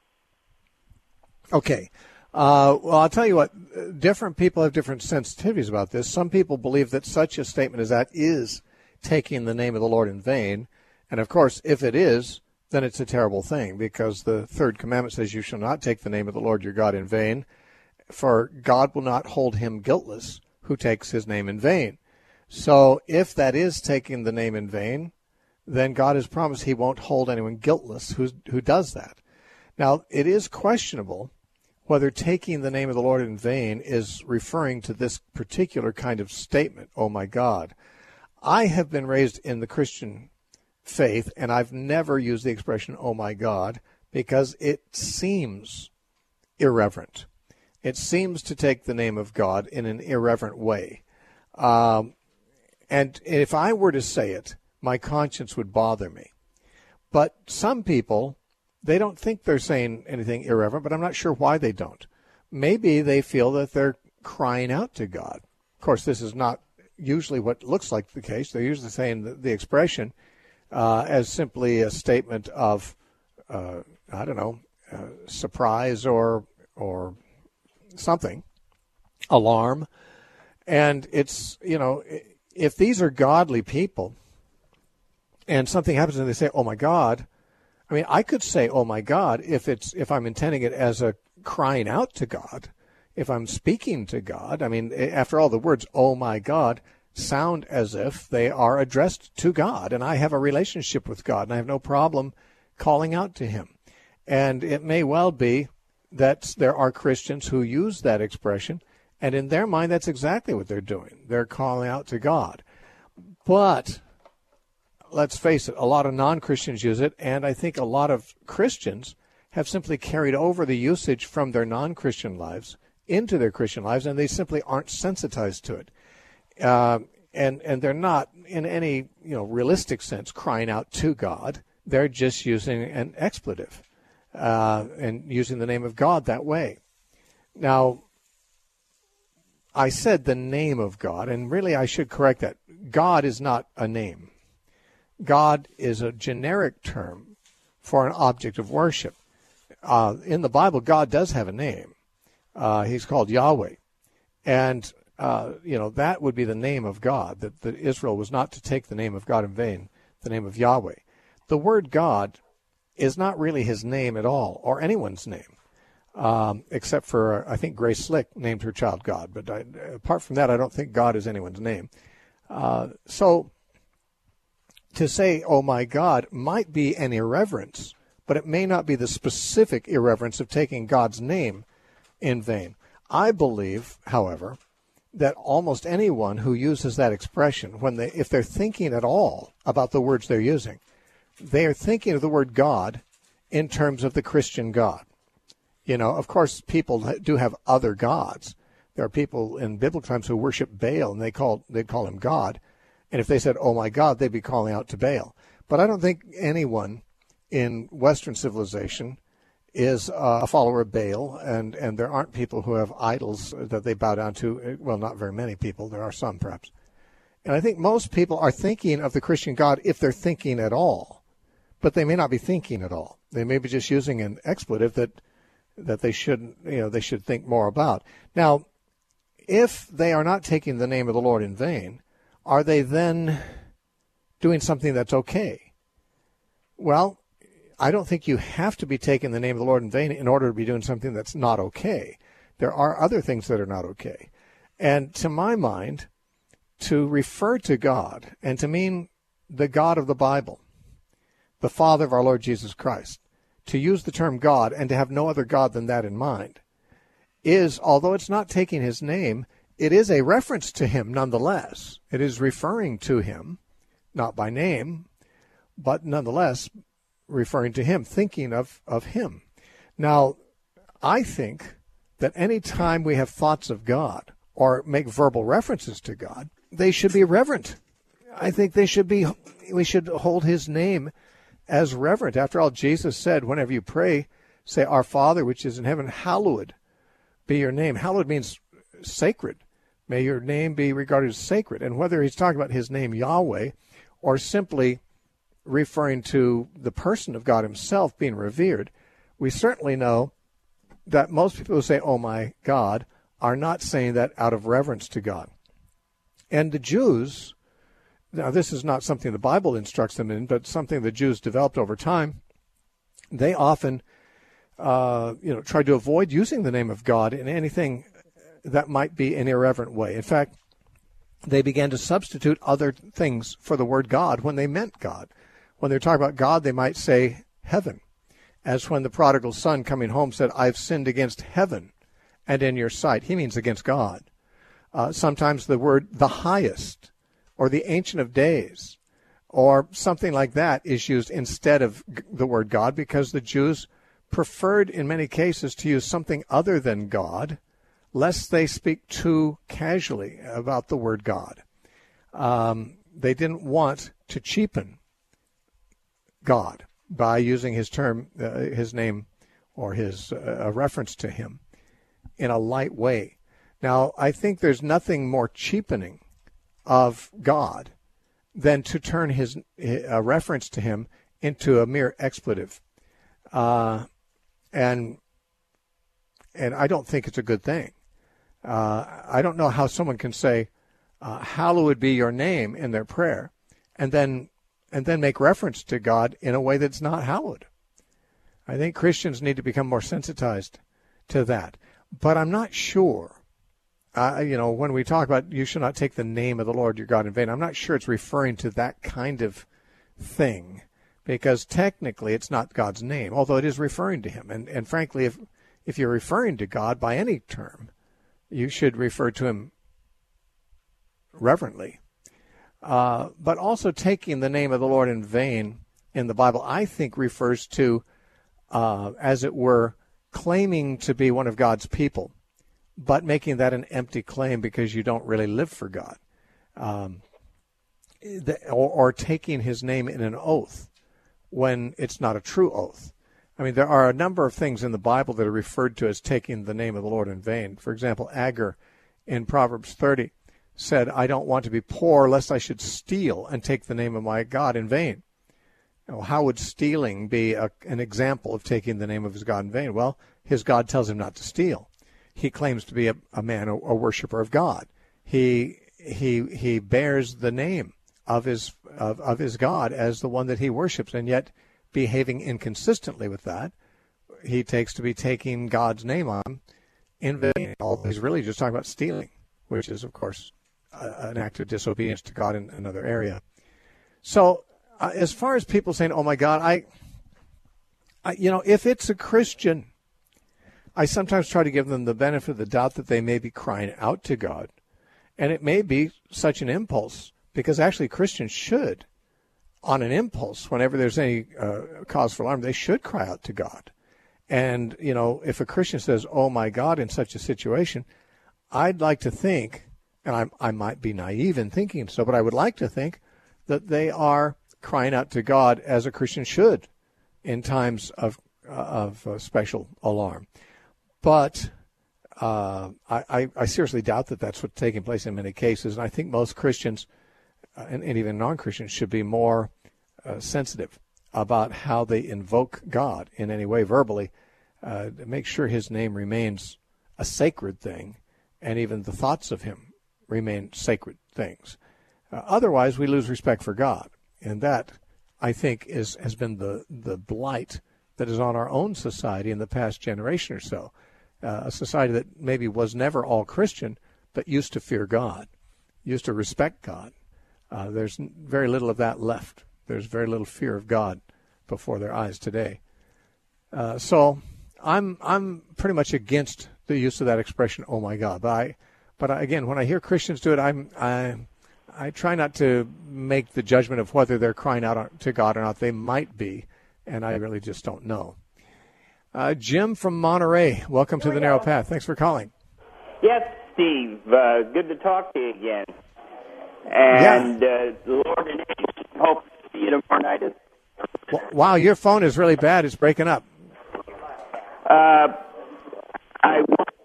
Okay. Uh, well, I'll tell you what, different people have different sensitivities about this. Some people believe that such a statement as that is taking the name of the Lord in vain. And, of course, if it is, then it's a terrible thing, because the third commandment says you shall not take the name of the Lord your God in vain, for God will not hold him guiltless who takes his name in vain. So if that is taking the name in vain, then God has promised he won't hold anyone guiltless who, who does that. Now, it is questionable whether taking the name of the Lord in vain is referring to this particular kind of statement, oh my God. I have been raised in the Christian faith, and I've never used the expression, oh my God, because it seems irreverent. It seems to take the name of God in an irreverent way. Um, and if I were to say it, my conscience would bother me. But some people, they don't think they're saying anything irreverent, but I'm not sure why they don't. Maybe they feel that they're crying out to God. Of course, this is not usually what looks like the case. They're usually saying the, the expression uh, as simply a statement of, uh, I don't know, uh, surprise or or something, alarm. And it's, you know, if these are godly people and something happens and they say, oh my God, I mean, I could say, oh my God, if it's if I'm intending it as a crying out to God, if I'm speaking to God. I mean, after all, the words, oh my God, sound as if they are addressed to God, and I have a relationship with God, and I have no problem calling out to him. And it may well be that there are Christians who use that expression, and in their mind, that's exactly what they're doing. They're calling out to God. But let's face it, a lot of non-Christians use it, and I think a lot of Christians have simply carried over the usage from their non-Christian lives into their Christian lives, and they simply aren't sensitized to it. Uh, and and they're not, in any you know realistic sense, crying out to God. They're just using an expletive uh, and using the name of God that way. Now, I said the name of God, and really I should correct that. God is not a name. God is a generic term for an object of worship. Uh, in the Bible, God does have a name. Uh, he's called Yahweh. And, uh, you know, that would be the name of God, that, that Israel was not to take the name of God in vain, the name of Yahweh. The word God is not really his name at all, or anyone's name, um, except for, I think Grace Slick named her child God. But I, apart from that, I don't think God is anyone's name. Uh, so to say, oh my God, might be an irreverence, but it may not be the specific irreverence of taking God's name in vain. I believe, however, that almost anyone who uses that expression, when they, if they're thinking at all about the words they're using, they are thinking of the word God in terms of the Christian God. You know, of course, people do have other gods. There are people in biblical times who worship Baal, and they call they call him God. And if they said, "Oh my God," they'd be calling out to Baal. But I don't think anyone in Western civilization is uh, a follower of Baal, and, and there aren't people who have idols that they bow down to. Well, not very many people. There are some, perhaps. And I think most people are thinking of the Christian God if they're thinking at all. But they may not be thinking at all. They may be just using an expletive that that they shouldn't, you know, they should think more about. Now, if they are not taking the name of the Lord in vain, are they then doing something that's okay? Well, I don't think you have to be taking the name of the Lord in vain in order to be doing something that's not okay. There are other things that are not okay. And to my mind, to refer to God and to mean the God of the Bible, the Father of our Lord Jesus Christ, to use the term God and to have no other God than that in mind, is, although it's not taking his name, it is a reference to him nonetheless. It is referring to him, not by name, but nonetheless referring to him, thinking of, of him. Now, I think that any time we have thoughts of God or make verbal references to God, they should be reverent. I think they should be, we should hold his name as reverent. After all, Jesus said, whenever you pray, say, Our Father which is in heaven, hallowed be your name. Hallowed means sacred. May your name be regarded as sacred. And whether he's talking about his name, Yahweh, or simply referring to the person of God himself being revered, we certainly know that most people who say, oh my God, are not saying that out of reverence to God. And the Jews, now this is not something the Bible instructs them in, but something the Jews developed over time, they often uh, you know, tried to avoid using the name of God in anything that might be an irreverent way. In fact, they began to substitute other things for the word God when they meant God. When they're talking about God, they might say heaven. As when the prodigal son coming home said, I've sinned against heaven and in your sight. He means against God. Uh, sometimes the word the highest or the Ancient of Days or something like that is used instead of the word God, because the Jews preferred in many cases to use something other than God, lest they speak too casually about the word God. Um, they didn't want to cheapen God by using his term, uh, his name, or his uh, a reference to him in a light way. Now, I think there's nothing more cheapening of God than to turn his a reference to him into a mere expletive, uh, and and I don't think it's a good thing. Uh, I don't know how someone can say, uh, "Hallowed be your name" in their prayer, and then and then make reference to God in a way that's not hallowed. I think Christians need to become more sensitized to that. But I'm not sure. Uh, you know, when we talk about you shall not take the name of the Lord your God in vain, I'm not sure it's referring to that kind of thing, because technically it's not God's name, although it is referring to him. And, and frankly, if if you're referring to God by any term, you should refer to him reverently. Uh, but also taking the name of the Lord in vain in the Bible, I think refers to, uh, as it were, claiming to be one of God's people, but making that an empty claim because you don't really live for God, um, the, or, or taking his name in an oath when it's not a true oath. I mean, there are a number of things in the Bible that are referred to as taking the name of the Lord in vain. For example, Agur in Proverbs thirty said, I don't want to be poor lest I should steal and take the name of my God in vain. Now, how would stealing be a, an example of taking the name of his God in vain? Well, his God tells him not to steal. He claims to be a, a man, a, a worshiper of God. He he he bears the name of his of, of his God as the one that he worships, and yet behaving inconsistently with that, he takes to be taking God's name on in vain. Although he's really just talking about stealing, which is, of course, a, an act of disobedience to God in another area. So, uh, as far as people saying, "Oh my God," I, I, you know, if it's a Christian, I sometimes try to give them the benefit of the doubt that they may be crying out to God. And it may be such an impulse, because actually Christians should, on an impulse, whenever there's any uh, cause for alarm, they should cry out to God. And, you know, if a Christian says, oh my God, in such a situation, I'd like to think, and I, I might be naive in thinking so, but I would like to think that they are crying out to God as a Christian should in times of, uh, of uh, special alarm. But uh, I, I seriously doubt that that's what's taking place in many cases. And I think most Christians, uh, and, and even non-Christians, should be more uh, sensitive about how they invoke God in any way verbally, uh, to make sure his name remains a sacred thing, and even the thoughts of him remain sacred things. Uh, otherwise, we lose respect for God. And that, I think, is has been the, the blight that is on our own society in the past generation or so. Uh, a society that maybe was never all Christian, but used to fear God, used to respect God. Uh, there's very little of that left. There's very little fear of God before their eyes today. Uh, so I'm I'm pretty much against the use of that expression, "Oh my God." But I, but I, again, when I hear Christians do it, I'm I I try not to make the judgment of whether they're crying out to God or not. They might be, and I really just don't know. Uh, Jim from Monterey, welcome to the Narrow Path. Thanks for calling. Yes, Steve. Uh, good to talk to you again. And yeah. uh, the Lord and hope to see you tomorrow night. Wow, your phone is really bad. It's breaking up. Uh, I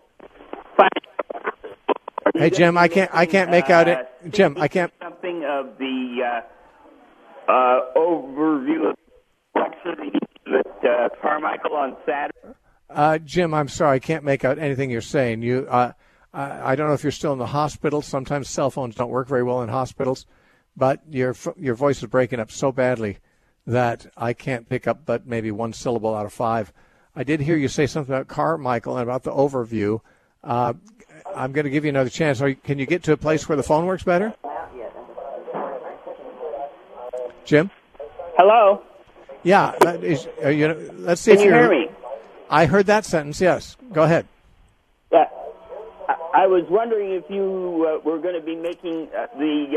Hey, Jim, I can't. I can't make out it. Uh, Jim, I can't. Something of the uh, uh, overview of complexity with uh, Carmichael on Saturday. Uh, Jim, I'm sorry, I can't make out anything you're saying. You, uh, I, I don't know if you're still in the hospital. Sometimes cell phones don't work very well in hospitals, but your your voice is breaking up so badly that I can't pick up but maybe one syllable out of five. I did hear you say something about Carmichael and about the overview. Uh, I'm going to give you another chance. Are you, can you get to a place where the phone works better? Jim? Hello? Yeah. That is, uh, you know, let's see Can if you you're, hear me? I heard that sentence, yes. Go ahead. Yeah. I, I was wondering if you uh, were going to be making uh, the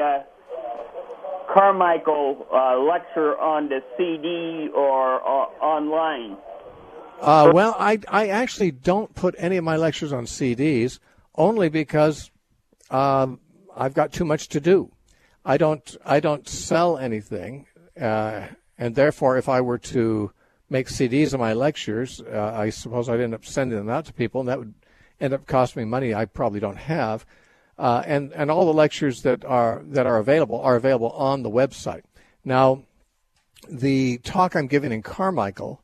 uh, Carmichael uh, lecture on the C D or uh, online. Uh, well, I, I actually don't put any of my lectures on C Ds, only because um, I've got too much to do. I don't I don't sell anything, uh, and therefore, if I were to make C Ds of my lectures, uh, I suppose I'd end up sending them out to people, and that would end up costing me money I probably don't have. Uh, and and all the lectures that are that are available are available on the website. Now, the talk I'm giving in Carmichael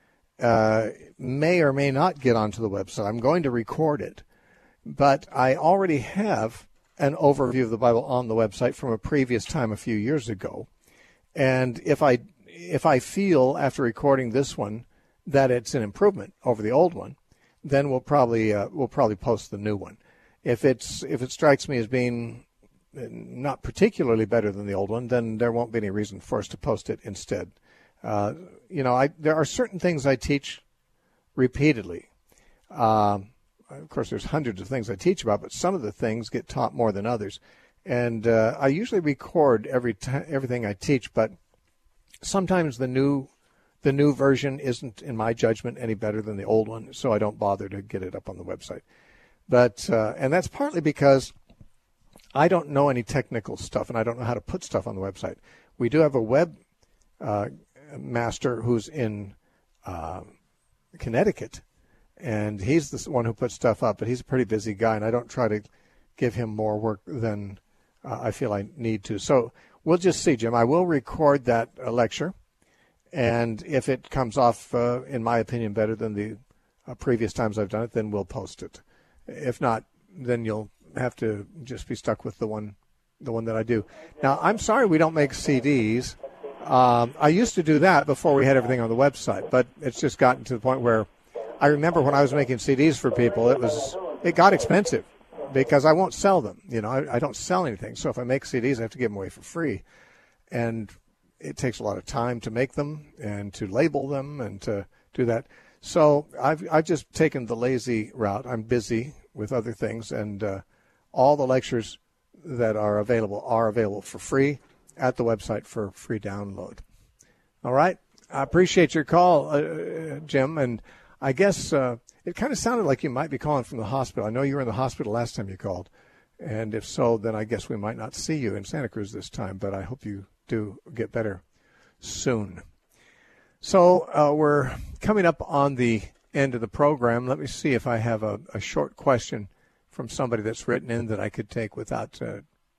uh, may or may not get onto the website. I'm going to record it, but I already have an overview of the Bible on the website from a previous time a few years ago. And if I if I feel after recording this one that it's an improvement over the old one, then we'll probably uh, we'll probably post the new one. If it's if it strikes me as being not particularly better than the old one, then there won't be any reason for us to post it instead. Uh, you know, I there are certain things I teach repeatedly. Um, Of course, there's hundreds of things I teach about, but some of the things get taught more than others. And uh, I usually record every t- everything I teach, but sometimes the new the new version isn't, in my judgment, any better than the old one, so I don't bother to get it up on the website. But uh, and that's partly because I don't know any technical stuff, and I don't know how to put stuff on the website. We do have a web uh, master who's in uh, Connecticut, and he's the one who puts stuff up, but he's a pretty busy guy, and I don't try to give him more work than uh, I feel I need to. So we'll just see, Jim. I will record that uh, lecture, and if it comes off, uh, in my opinion, better than the uh, previous times I've done it, then we'll post it. If not, then you'll have to just be stuck with the one the one that I do. Now, I'm sorry we don't make C Ds. Um, I used to do that before we had everything on the website, but it's just gotten to the point where I remember when I was making C Ds for people, it was it got expensive because I won't sell them. You know, I, I don't sell anything. So if I make C Ds, I have to give them away for free. And it takes a lot of time to make them and to label them and to do that. So I've I've just taken the lazy route. I'm busy with other things, and uh, all the lectures that are available are available for free at the website for free download. All right. I appreciate your call, uh, Jim, and I guess uh, it kind of sounded like you might be calling from the hospital. I know you were in the hospital last time you called, and if so, then I guess we might not see you in Santa Cruz this time, but I hope you do get better soon. So uh, we're coming up on the end of the program. Let me see if I have a, a short question from somebody that's written in that I could take without uh,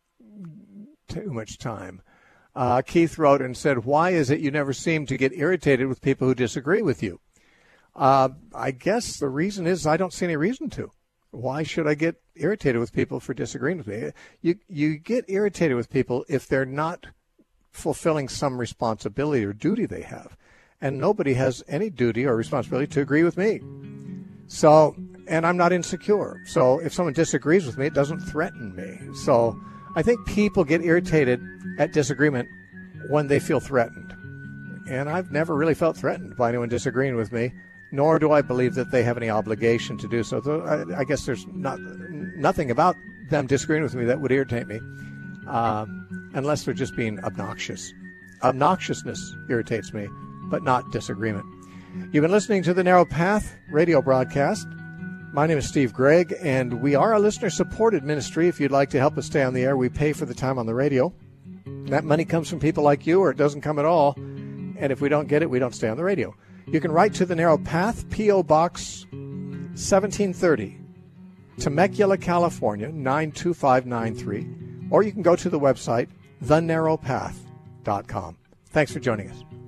too much time. Uh, Keith wrote and said, why is it you never seem to get irritated with people who disagree with you? Uh, I guess the reason is I don't see any reason to. Why should I get irritated with people for disagreeing with me? You you get irritated with people if they're not fulfilling some responsibility or duty they have. And nobody has any duty or responsibility to agree with me. So, and I'm not insecure. So if someone disagrees with me, it doesn't threaten me. So I think people get irritated at disagreement when they feel threatened. And I've never really felt threatened by anyone disagreeing with me, nor do I believe that they have any obligation to do so. So I, I guess there's not nothing about them disagreeing with me that would irritate me, um, unless they're just being obnoxious. Obnoxiousness irritates me, but not disagreement. You've been listening to the Narrow Path radio broadcast. My name is Steve Gregg, and we are a listener-supported ministry. If you'd like to help us stay on the air, we pay for the time on the radio. That money comes from people like you, or it doesn't come at all. And if we don't get it, we don't stay on the radio. You can write to the Narrow Path, P O. Box seventeen thirty, Temecula, California, nine two five nine three. Or you can go to the website, the narrow path dot com. Thanks for joining us.